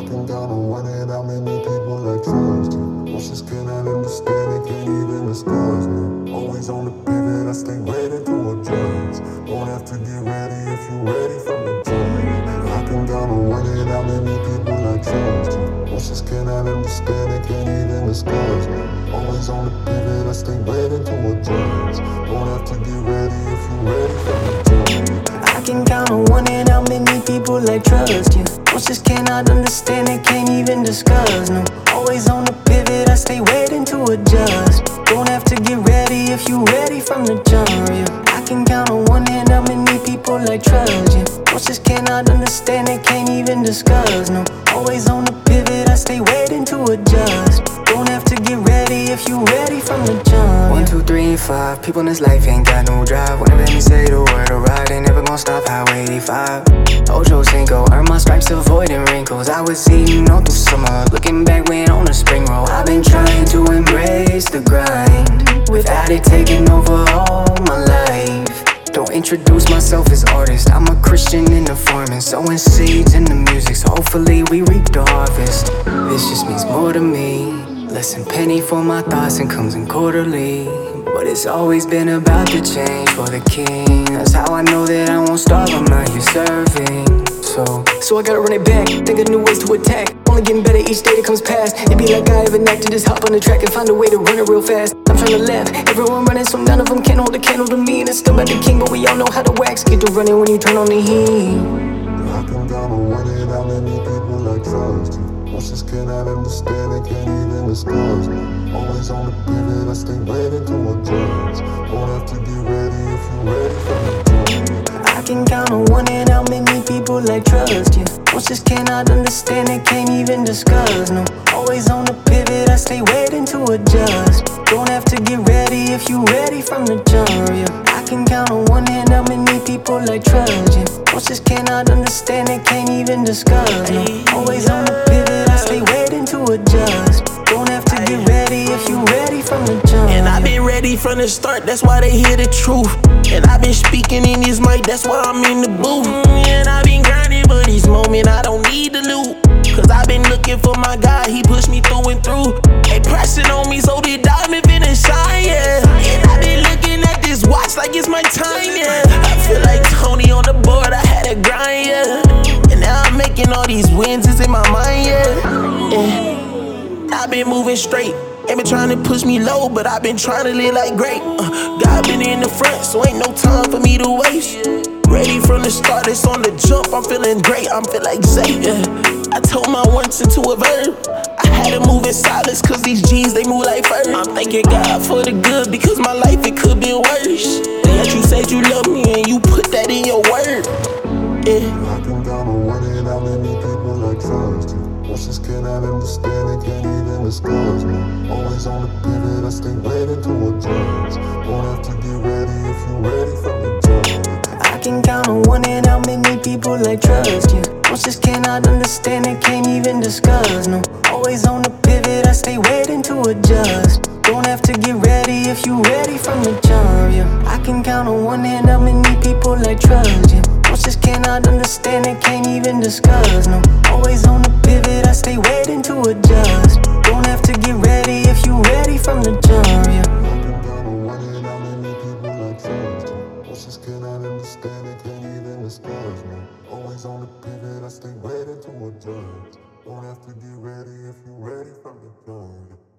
can count on one hand how many people I trust you. Emotions cannot understand, they can't even discuss me. Always on the pivot, I stay ready to adjust. Don't have to get ready if you ready from the jump. I can count on one hand how many people I trust you. Emotions cannot understand, they can't even discuss me. Always on the pivot, I stay ready to adjust. Don't have to get ready if you ready from the jump. I can count on one hand how many people I trust you. Most just cannot understand, they can't even discuss. No, always on the pivot, I stay waiting to adjust. Don't have to get ready if you ready from the jump. Yeah. I can count on one hand how many people I trust you. Most just cannot understand, they can't even discuss. No, always on the pivot, I stay waiting to adjust. Don't have to get ready if you ready from the jump. 1, 2, 3, and 5. People in this life ain't got no drive. Whenever they say the word alright, they never gon' stop. Highway 85. Ocho Cinco, earn my stripes, avoiding wrinkles. I was eating all through summer, looking back when on the spring roll. I've been trying to embrace the grind, without it taking over all my life. Don't introduce myself as artist, I'm a Christian in the farming, sowing seeds in the music, so hopefully we reap the harvest. This just means more to me, less than penny for my thoughts and comes in quarterly. But it's always been about the change for the king. That's how I know that I won't starve, I'm out here serving. So I gotta run it back, think of new ways to attack. Only getting better each day that comes past. It be like I have an actor, just hop on the track and find a way to run it real fast. I'm trying to laugh, everyone running, so none of them can hold a candle to me. And it's still about the king, but we all know how to wax. Get to running when you turn on the heat. I can count on one hand how many people I trust you. Emotions cannot understand, they can't even discuss me. Always on the pivot, I stay ready to adjust. Don't have to get ready if you ready from the jump. I can count on one hand how many people I trust you. Most just cannot understand, they can't even discuss. No, always on the pivot, I stay waiting to adjust. Don't have to get ready if you ready from the jump. Yeah. I can count on one hand how many people I trust you. Most just cannot understand, they can't even discuss. No, always on the pivot, I stay waiting to adjust. Don't have to get ready if you ready from the jump. And I've been ready from the start, that's why they hear the truth. And I've been speaking in this mic, that's why I'm in the booth. And I've been grinding for this moment, I don't need the loot. Cause I've been looking for my guy, he pushed me through and through. They pressing on me, so the diamond finna shine, yeah. And I've been looking at this watch like it's my time, yeah. I feel like Tony on the board, I had to grind, yeah. And now I'm making all these wins, it's in my mind, yeah. I've been moving straight. Ain't been trying to push me low, but I've been trying to live like great. God been in the front, so ain't no time for me to waste. Ready from the start, it's on the jump. I'm feeling great, I'm feel like Zay. I told my once into a verb. I had to move in silence, cause these G's, they move like fur. I'm thanking God for the good, because my life, it could be worse. Yet you said you love me, and you put that in your word. I can count on one hand how many people I trust you. Emotions cannot understand, they can't even discuss me. Always on the pivot, I stay ready to adjust. Don't have to get ready if you ready from the jump. I can count on one hand how many people I trust you. Most just cannot understand, they can't even discuss. No, always on the pivot, I stay waiting to adjust. Don't have to get ready if you ready from the jump. Yeah. I can count on one hand how many people I trust you. Most just cannot understand, they can't even discuss. No, always on the pivot, I stay waiting to adjust. Don't have to get ready if you ready from the jump. Yeah. I can count on one hand how many people I trust you. Emotions cannot understand, they can't even discuss me. Always on the pivot, I stay ready to adjust. Don't have to get ready if you ready from the jump.